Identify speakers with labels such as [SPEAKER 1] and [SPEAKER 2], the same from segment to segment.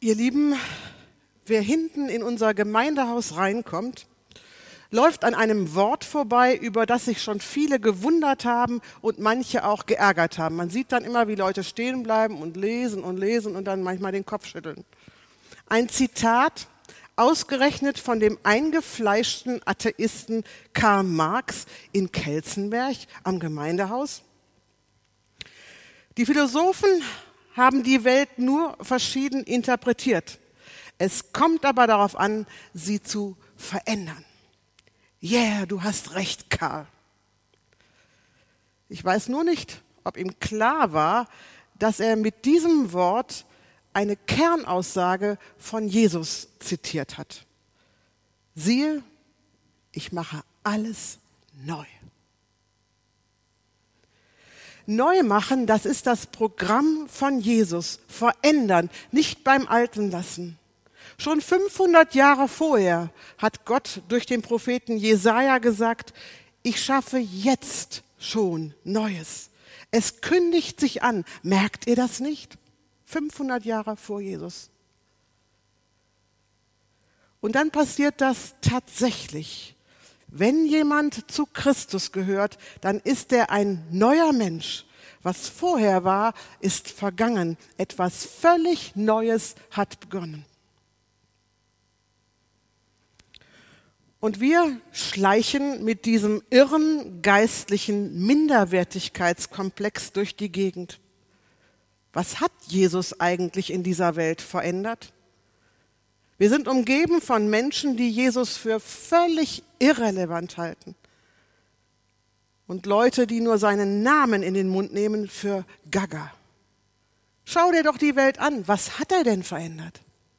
[SPEAKER 1] Ihr Lieben, wer hinten in unser Gemeindehaus reinkommt, läuft an einem Wort vorbei, über das sich schon viele gewundert haben und manche auch geärgert haben. Man sieht dann immer, wie Leute stehen bleiben und lesen und dann manchmal den Kopf schütteln. Ein Zitat, ausgerechnet von dem eingefleischten Atheisten Karl Marx in Kelsenberg am Gemeindehaus. Die Philosophen haben die Welt nur verschieden interpretiert. Es kommt aber darauf an, sie zu verändern. Yeah, du hast recht, Karl. Ich weiß nur nicht, ob ihm klar war, dass er mit diesem Wort eine Kernaussage von Jesus zitiert hat. Siehe, ich mache alles neu. Neu machen, das ist das Programm von Jesus. Verändern, nicht beim Alten lassen. Schon 500 Jahre vorher hat Gott durch den Propheten Jesaja gesagt, ich schaffe jetzt schon Neues. Es kündigt sich an. Merkt ihr das nicht? 500 Jahre vor Jesus. Und dann passiert das tatsächlich. Wenn jemand zu Christus gehört, dann ist er ein neuer Mensch. Was vorher war, ist vergangen. Etwas völlig Neues hat begonnen. Und wir schleichen mit diesem irren geistlichen Minderwertigkeitskomplex durch die Gegend. Was hat Jesus eigentlich in dieser Welt verändert? Wir sind umgeben von Menschen, die Jesus für völlig irrelevant halten. Und Leute, die nur seinen Namen in den Mund nehmen, für Gaga. Schau dir doch die Welt an. Was hat er denn verändert?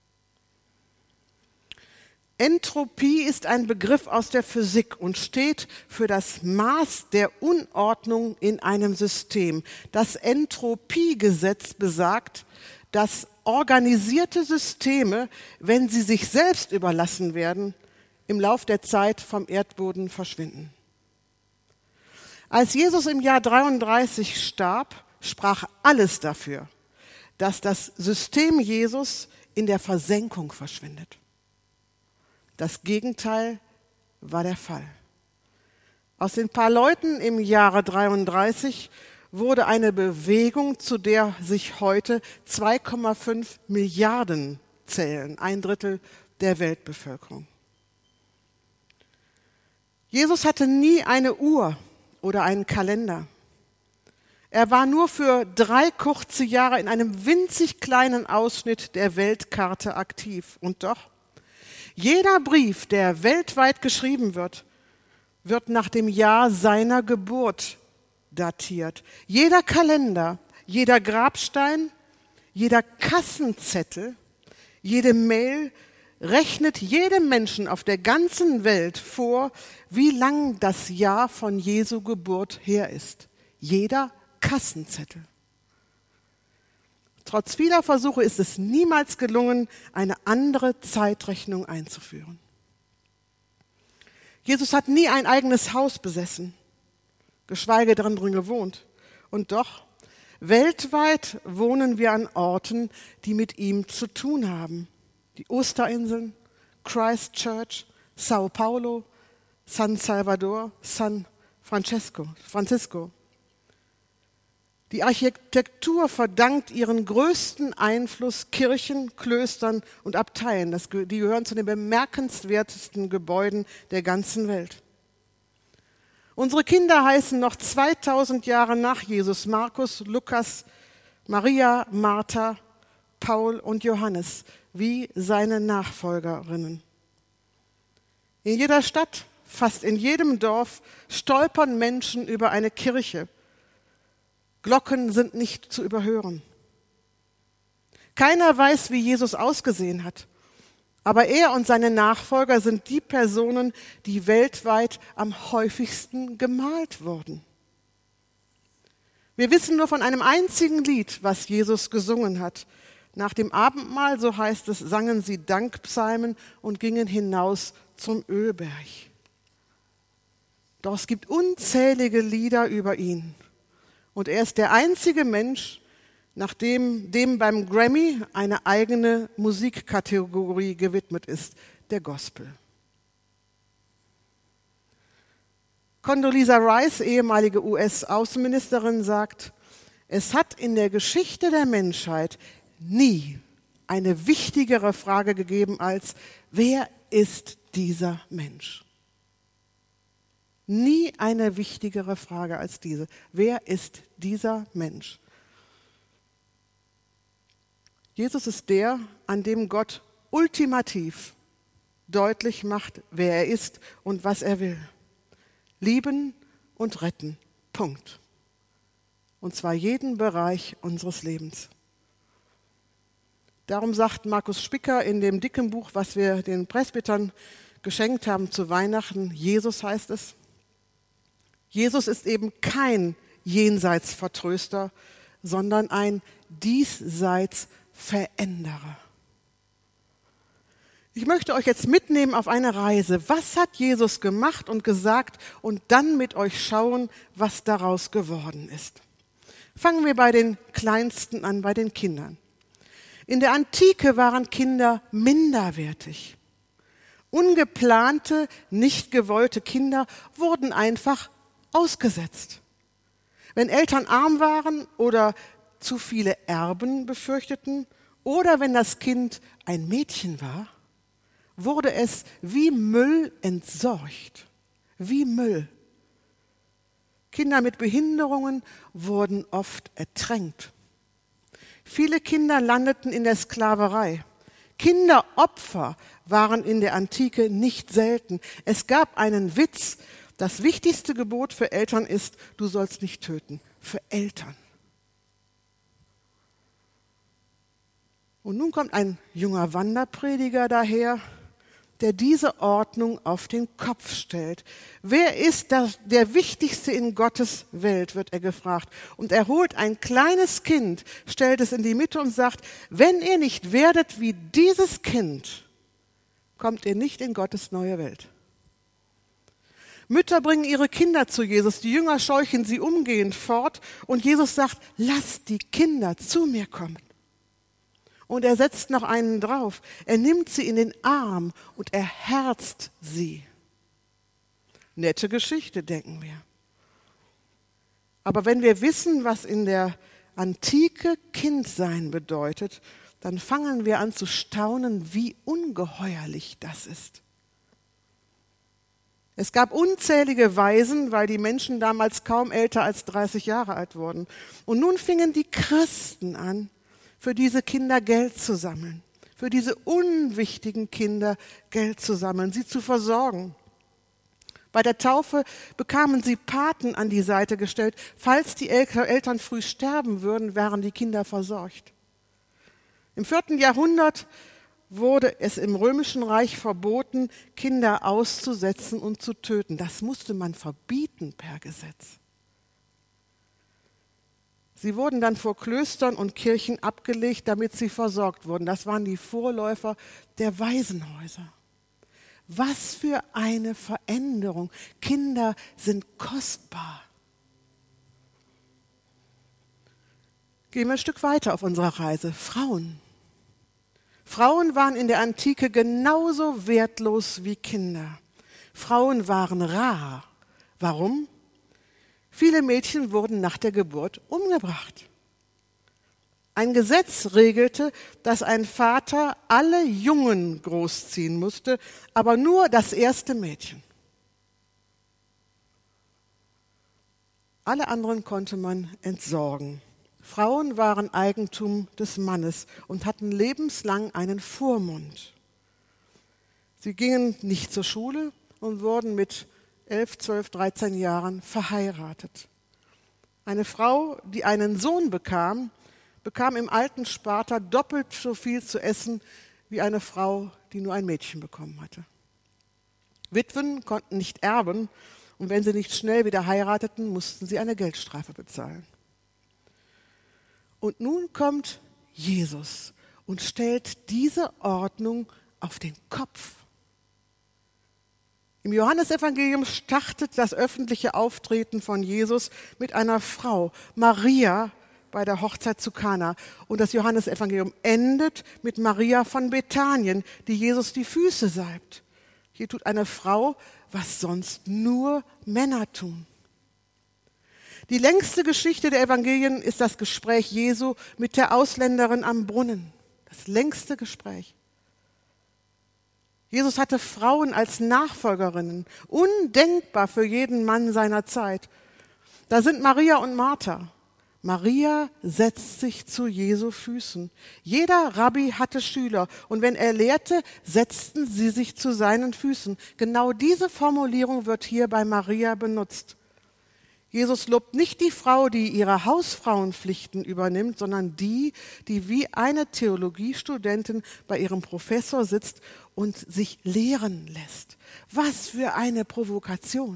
[SPEAKER 1] Entropie ist ein Begriff aus der Physik und steht für das Maß der Unordnung in einem System. Das Entropiegesetz besagt, dass organisierte Systeme, wenn sie sich selbst überlassen werden, im Lauf der Zeit vom Erdboden verschwinden. Als Jesus im Jahr 33 starb, sprach alles dafür, dass das System Jesus in der Versenkung verschwindet. Das Gegenteil war der Fall. Aus den paar Leuten im Jahre 33 wurde eine Bewegung, zu der sich heute 2,5 Milliarden zählen, 1/3 der Weltbevölkerung. Jesus hatte nie eine Uhr oder einen Kalender. Er war nur für 3 kurze Jahre in einem winzig kleinen Ausschnitt der Weltkarte aktiv. Und doch, jeder Brief, der weltweit geschrieben wird, wird nach dem Jahr seiner Geburt datiert. Jeder Kalender, jeder Grabstein, jeder Kassenzettel, jede Mail rechnet jedem Menschen auf der ganzen Welt vor, wie lang das Jahr von Jesu Geburt her ist. Jeder Kassenzettel. Trotz vieler Versuche ist es niemals gelungen, eine andere Zeitrechnung einzuführen. Jesus hat nie ein eigenes Haus besessen, geschweige drin gewohnt. Und doch, weltweit wohnen wir an Orten, die mit ihm zu tun haben. Die Osterinseln, Christchurch, Sao Paulo, San Salvador, San Francisco. Die Architektur verdankt ihren größten Einfluss Kirchen, Klöstern und Abteien. Die gehören zu den bemerkenswertesten Gebäuden der ganzen Welt. Unsere Kinder heißen noch 2000 Jahre nach Jesus Markus, Lukas, Maria, Martha, Paul und Johannes, wie seine Nachfolgerinnen. In jeder Stadt, fast in jedem Dorf, stolpern Menschen über eine Kirche. Glocken sind nicht zu überhören. Keiner weiß, wie Jesus ausgesehen hat, aber er und seine Nachfolger sind die Personen, die weltweit am häufigsten gemalt wurden. Wir wissen nur von einem einzigen Lied, was Jesus gesungen hat. Nach dem Abendmahl, so heißt es, sangen sie Dankpsalmen und gingen hinaus zum Ölberg. Doch es gibt unzählige Lieder über ihn. Und er ist der einzige Mensch, nachdem dem beim Grammy eine eigene Musikkategorie gewidmet ist, der Gospel. Condoleezza Rice, ehemalige US-Außenministerin, sagt, es hat in der Geschichte der Menschheit nie eine wichtigere Frage gegeben als, wer ist dieser Mensch? Nie eine wichtigere Frage als diese. Wer ist dieser Mensch? Jesus ist der, an dem Gott ultimativ deutlich macht, wer er ist und was er will. Lieben und retten. Punkt. Und zwar jeden Bereich unseres Lebens. Darum sagt Markus Spicker in dem dicken Buch, was wir den Presbytern geschenkt haben zu Weihnachten, Jesus heißt es, Jesus ist eben kein Jenseitsvertröster, sondern ein Diesseitsveränderer. Ich möchte euch jetzt mitnehmen auf eine Reise. Was hat Jesus gemacht und gesagt und dann mit euch schauen, was daraus geworden ist. Fangen wir bei den Kleinsten an, bei den Kindern. In der Antike waren Kinder minderwertig. Ungeplante, nicht gewollte Kinder wurden einfach ausgesetzt. Wenn Eltern arm waren oder zu viele Erben befürchteten oder wenn das Kind ein Mädchen war, wurde es wie Müll entsorgt. Wie Müll. Kinder mit Behinderungen wurden oft ertränkt. Viele Kinder landeten in der Sklaverei. Kinderopfer waren in der Antike nicht selten. Es gab einen Witz, das wichtigste Gebot für Eltern ist, du sollst nicht töten. Für Eltern. Und nun kommt ein junger Wanderprediger daher, der diese Ordnung auf den Kopf stellt. Wer ist der Wichtigste in Gottes Welt, wird er gefragt. Und er holt ein kleines Kind, stellt es in die Mitte und sagt, wenn ihr nicht werdet wie dieses Kind, kommt ihr nicht in Gottes neue Welt. Mütter bringen ihre Kinder zu Jesus, die Jünger scheuchen sie umgehend fort und Jesus sagt, lasst die Kinder zu mir kommen. Und er setzt noch einen drauf. Er nimmt sie in den Arm und er herzt sie. Nette Geschichte, denken wir. Aber wenn wir wissen, was in der Antike Kindsein bedeutet, dann fangen wir an zu staunen, wie ungeheuerlich das ist. Es gab unzählige Waisen, weil die Menschen damals kaum älter als 30 Jahre alt wurden. Und nun fingen die Christen an, für diese Kinder Geld zu sammeln, für diese unwichtigen Kinder Geld zu sammeln, sie zu versorgen. Bei der Taufe bekamen sie Paten an die Seite gestellt. Falls die Eltern früh sterben würden, wären die Kinder versorgt. Im 4. Jahrhundert wurde es im Römischen Reich verboten, Kinder auszusetzen und zu töten. Das musste man verbieten per Gesetz. Sie wurden dann vor Klöstern und Kirchen abgelegt, damit sie versorgt wurden. Das waren die Vorläufer der Waisenhäuser. Was für eine Veränderung. Kinder sind kostbar. Gehen wir ein Stück weiter auf unserer Reise. Frauen. Frauen waren in der Antike genauso wertlos wie Kinder. Frauen waren rar. Warum? Viele Mädchen wurden nach der Geburt umgebracht. Ein Gesetz regelte, dass ein Vater alle Jungen großziehen musste, aber nur das erste Mädchen. Alle anderen konnte man entsorgen. Frauen waren Eigentum des Mannes und hatten lebenslang einen Vormund. Sie gingen nicht zur Schule und wurden mit 11, 12, 13 Jahren verheiratet. Eine Frau, die einen Sohn bekam im alten Sparta doppelt so viel zu essen wie eine Frau, die nur ein Mädchen bekommen hatte. Witwen konnten nicht erben und wenn sie nicht schnell wieder heirateten, mussten sie eine Geldstrafe bezahlen. Und nun kommt Jesus und stellt diese Ordnung auf den Kopf. Im Johannesevangelium startet das öffentliche Auftreten von Jesus mit einer Frau, Maria, bei der Hochzeit zu Kana. Und das Johannesevangelium endet mit Maria von Bethanien, die Jesus die Füße salbt. Hier tut eine Frau, was sonst nur Männer tun. Die längste Geschichte der Evangelien ist das Gespräch Jesu mit der Ausländerin am Brunnen. Das längste Gespräch. Jesus hatte Frauen als Nachfolgerinnen, undenkbar für jeden Mann seiner Zeit. Da sind Maria und Martha. Maria setzt sich zu Jesu Füßen. Jeder Rabbi hatte Schüler und wenn er lehrte, setzten sie sich zu seinen Füßen. Genau diese Formulierung wird hier bei Maria benutzt. Jesus lobt nicht die Frau, die ihre Hausfrauenpflichten übernimmt, sondern die wie eine Theologiestudentin bei ihrem Professor sitzt und sich lehren lässt. Was für eine Provokation.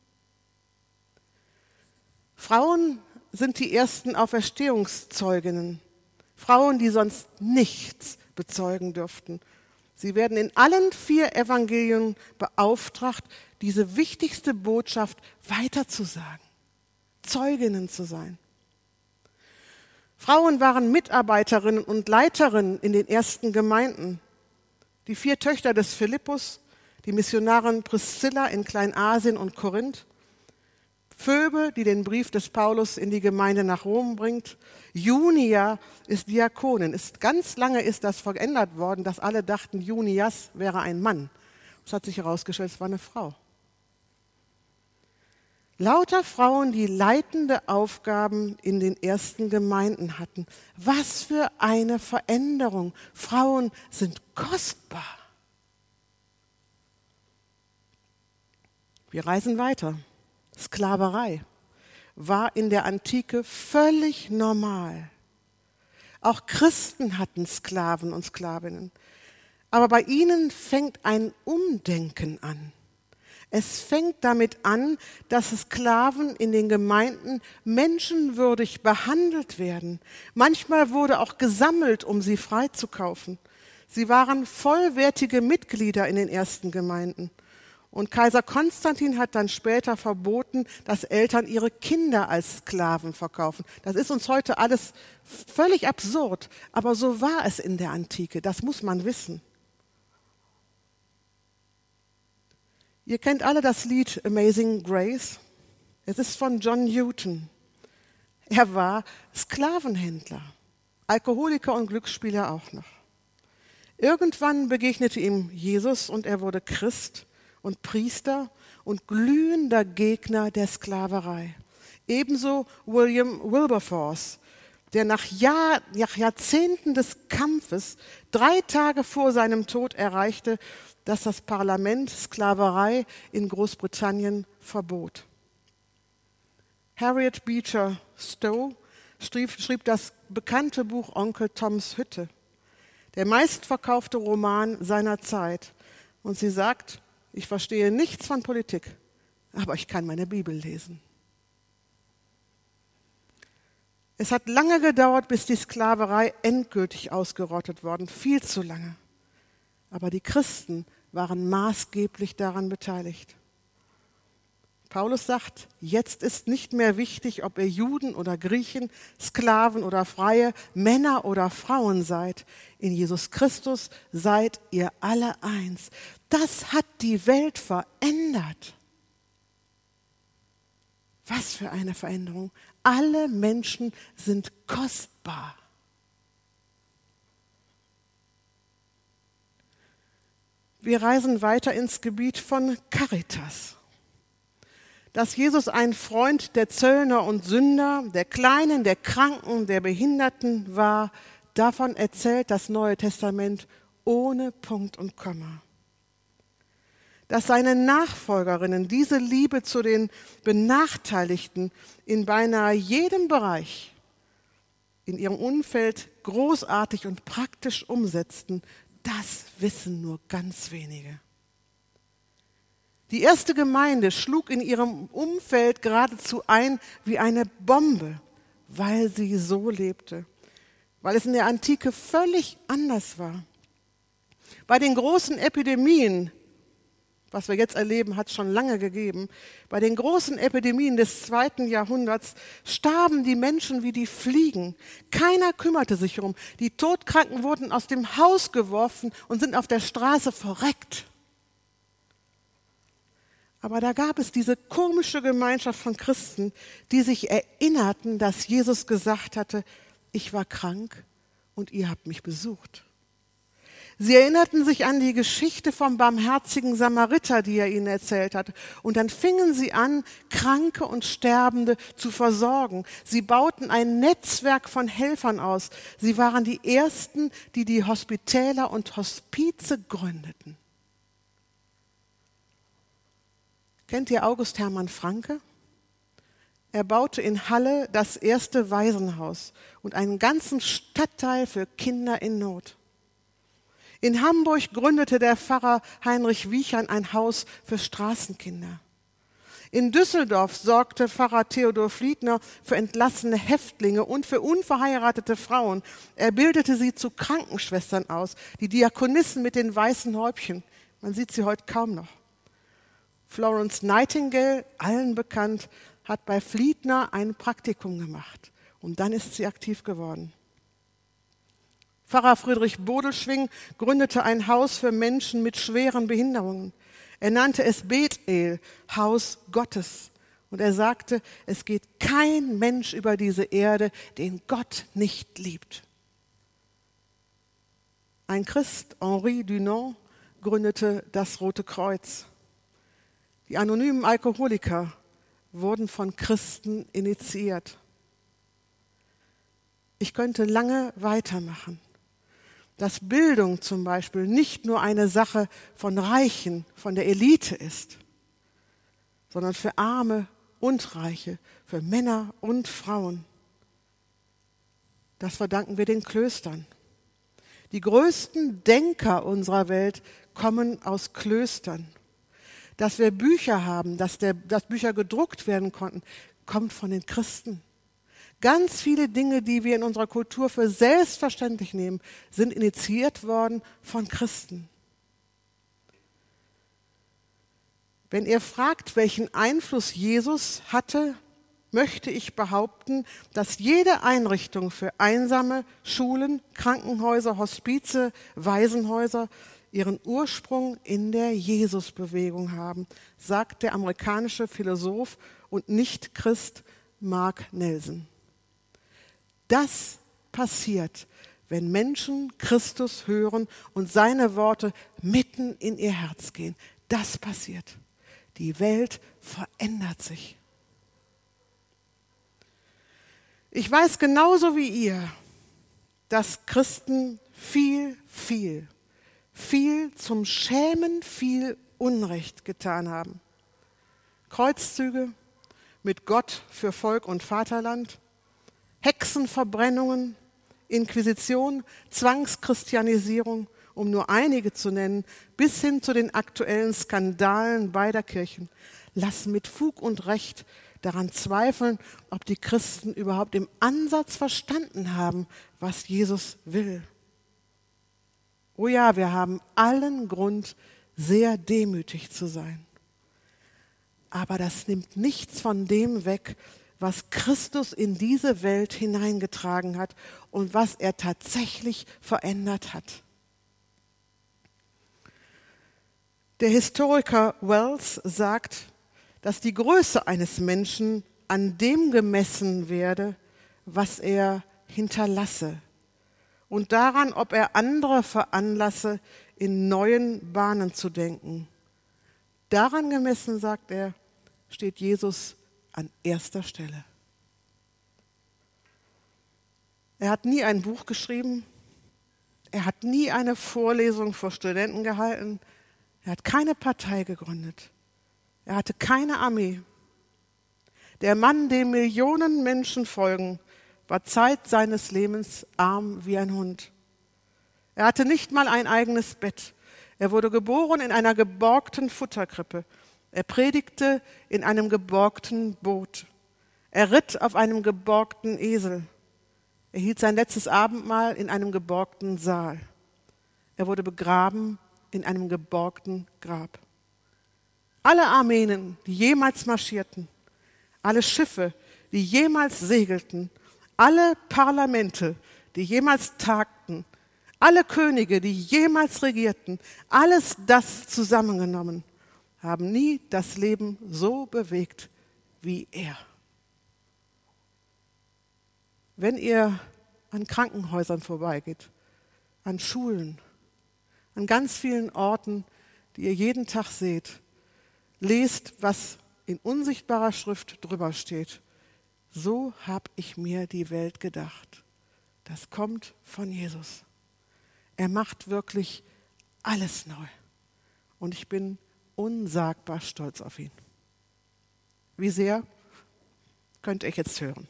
[SPEAKER 1] Frauen sind die ersten Auferstehungszeuginnen. Frauen, die sonst nichts bezeugen dürften. Sie werden in allen 4 Evangelien beauftragt, diese wichtigste Botschaft weiterzusagen. Zeuginnen zu sein. Frauen waren Mitarbeiterinnen und Leiterinnen in den ersten Gemeinden. Die 4 Töchter des Philippus, die Missionarin Priscilla in Kleinasien und Korinth, Phoebe, die den Brief des Paulus in die Gemeinde nach Rom bringt, Junia ist Diakonin. Ganz lange ist das verändert worden, dass alle dachten, Junias wäre ein Mann. Es hat sich herausgestellt, es war eine Frau. Lauter Frauen, die leitende Aufgaben in den ersten Gemeinden hatten. Was für eine Veränderung. Frauen sind kostbar. Wir reisen weiter. Sklaverei war in der Antike völlig normal. Auch Christen hatten Sklaven und Sklavinnen. Aber bei ihnen fängt ein Umdenken an. Es fängt damit an, dass Sklaven in den Gemeinden menschenwürdig behandelt werden. Manchmal wurde auch gesammelt, um sie freizukaufen. Sie waren vollwertige Mitglieder in den ersten Gemeinden. Und Kaiser Konstantin hat dann später verboten, dass Eltern ihre Kinder als Sklaven verkaufen. Das ist uns heute alles völlig absurd, aber so war es in der Antike, das muss man wissen. Ihr kennt alle das Lied Amazing Grace. Es ist von John Newton. Er war Sklavenhändler, Alkoholiker und Glücksspieler auch noch. Irgendwann begegnete ihm Jesus und er wurde Christ und Priester und glühender Gegner der Sklaverei. Ebenso William Wilberforce, der nach Jahrzehnten des Kampfes 3 Tage vor seinem Tod erreichte, dass das Parlament Sklaverei in Großbritannien verbot. Harriet Beecher Stowe schrieb das bekannte Buch Onkel Toms Hütte, der meistverkaufte Roman seiner Zeit. Und sie sagt, ich verstehe nichts von Politik, aber ich kann meine Bibel lesen. Es hat lange gedauert, bis die Sklaverei endgültig ausgerottet worden, viel zu lange. Aber die Christen waren maßgeblich daran beteiligt. Paulus sagt, jetzt ist nicht mehr wichtig, ob ihr Juden oder Griechen, Sklaven oder Freie, Männer oder Frauen seid. In Jesus Christus seid ihr alle eins. Das hat die Welt verändert. Was für eine Veränderung. Alle Menschen sind kostbar. Wir reisen weiter ins Gebiet von Caritas. Dass Jesus ein Freund der Zöllner und Sünder, der Kleinen, der Kranken, der Behinderten war, davon erzählt das Neue Testament ohne Punkt und Komma. Dass seine Nachfolgerinnen diese Liebe zu den Benachteiligten in beinahe jedem Bereich in ihrem Umfeld großartig und praktisch umsetzten, das wissen nur ganz wenige. Die erste Gemeinde schlug in ihrem Umfeld geradezu ein wie eine Bombe, weil sie so lebte, weil es in der Antike völlig anders war. Bei den großen Epidemien Was wir jetzt erleben, hat es schon lange gegeben. Bei den großen Epidemien des 2. Jahrhunderts starben die Menschen wie die Fliegen. Keiner kümmerte sich darum. Die Todkranken wurden aus dem Haus geworfen und sind auf der Straße verreckt. Aber da gab es diese komische Gemeinschaft von Christen, die sich erinnerten, dass Jesus gesagt hatte, ich war krank und ihr habt mich besucht. Sie erinnerten sich an die Geschichte vom barmherzigen Samariter, die er ihnen erzählt hatte. Und dann fingen sie an, Kranke und Sterbende zu versorgen. Sie bauten ein Netzwerk von Helfern aus. Sie waren die Ersten, die die Hospitäler und Hospize gründeten. Kennt ihr August Hermann Francke? Er baute in Halle das erste Waisenhaus und einen ganzen Stadtteil für Kinder in Not. In Hamburg gründete der Pfarrer Heinrich Wiechern ein Haus für Straßenkinder. In Düsseldorf sorgte Pfarrer Theodor Fliedner für entlassene Häftlinge und für unverheiratete Frauen. Er bildete sie zu Krankenschwestern aus, die Diakonissen mit den weißen Häubchen. Man sieht sie heute kaum noch. Florence Nightingale, allen bekannt, hat bei Fliedner ein Praktikum gemacht und dann ist sie aktiv geworden. Pfarrer Friedrich Bodelschwing gründete ein Haus für Menschen mit schweren Behinderungen. Er nannte es Bethel, Haus Gottes. Und er sagte, es geht kein Mensch über diese Erde, den Gott nicht liebt. Ein Christ, Henri Dunant, gründete das Rote Kreuz. Die anonymen Alkoholiker wurden von Christen initiiert. Ich könnte lange weitermachen. Dass Bildung zum Beispiel nicht nur eine Sache von Reichen, von der Elite ist, sondern für Arme und Reiche, für Männer und Frauen. Das verdanken wir den Klöstern. Die größten Denker unserer Welt kommen aus Klöstern. Dass wir Bücher haben, dass Bücher gedruckt werden konnten, kommt von den Christen. Ganz viele Dinge, die wir in unserer Kultur für selbstverständlich nehmen, sind initiiert worden von Christen. Wenn ihr fragt, welchen Einfluss Jesus hatte, möchte ich behaupten, dass jede Einrichtung für Einsame, Schulen, Krankenhäuser, Hospize, Waisenhäuser ihren Ursprung in der Jesusbewegung haben, sagt der amerikanische Philosoph und Nicht-Christ Mark Nelson. Das passiert, wenn Menschen Christus hören und seine Worte mitten in ihr Herz gehen. Das passiert. Die Welt verändert sich. Ich weiß genauso wie ihr, dass Christen viel zum Schämen, viel Unrecht getan haben. Kreuzzüge mit Gott für Volk und Vaterland, Hexenverbrennungen, Inquisition, Zwangschristianisierung, um nur einige zu nennen, bis hin zu den aktuellen Skandalen beider Kirchen, lassen mit Fug und Recht daran zweifeln, ob die Christen überhaupt im Ansatz verstanden haben, was Jesus will. Oh ja, wir haben allen Grund, sehr demütig zu sein. Aber das nimmt nichts von dem weg, was Christus in diese Welt hineingetragen hat und was er tatsächlich verändert hat. Der Historiker Wells sagt, dass die Größe eines Menschen an dem gemessen werde, was er hinterlasse und daran, ob er andere veranlasse, in neuen Bahnen zu denken. Daran gemessen, sagt er, steht Jesus an erster Stelle. Er hat nie ein Buch geschrieben, er hat nie eine Vorlesung vor Studenten gehalten, er hat keine Partei gegründet, er hatte keine Armee. Der Mann, dem Millionen Menschen folgen, war Zeit seines Lebens arm wie ein Hund. Er hatte nicht mal ein eigenes Bett. Er wurde geboren in einer geborgten Futterkrippe. Er predigte in einem geborgten Boot. Er ritt auf einem geborgten Esel. Er hielt sein letztes Abendmahl in einem geborgten Saal. Er wurde begraben in einem geborgten Grab. alle Armeen, die jemals marschierten, alle Schiffe, die jemals segelten, alle Parlamente, die jemals tagten, alle Könige, die jemals regierten, alles das zusammengenommen, haben nie das Leben so bewegt wie er. Wenn ihr an Krankenhäusern vorbeigeht, an Schulen, an ganz vielen Orten, die ihr jeden Tag seht, lest, was in unsichtbarer Schrift drüber steht. So habe ich mir die Welt gedacht. Das kommt von Jesus. Er macht wirklich alles neu. Und ich bin unsagbar stolz auf ihn. Wie sehr, könnt ihr jetzt hören.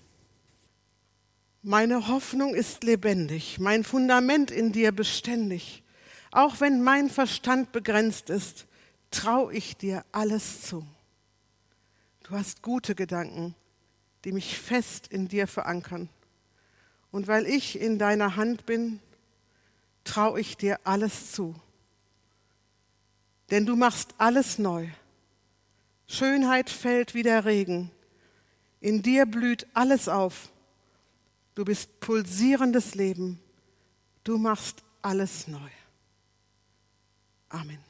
[SPEAKER 1] Meine Hoffnung ist lebendig, mein Fundament in dir beständig. Auch wenn mein Verstand begrenzt ist, traue ich dir alles zu. Du hast gute Gedanken, die mich fest in dir verankern. Und weil ich in deiner Hand bin, traue ich dir alles zu. Denn du machst alles neu. Schönheit fällt wie der Regen. In dir blüht alles auf. Du bist pulsierendes Leben. Du machst alles neu. Amen.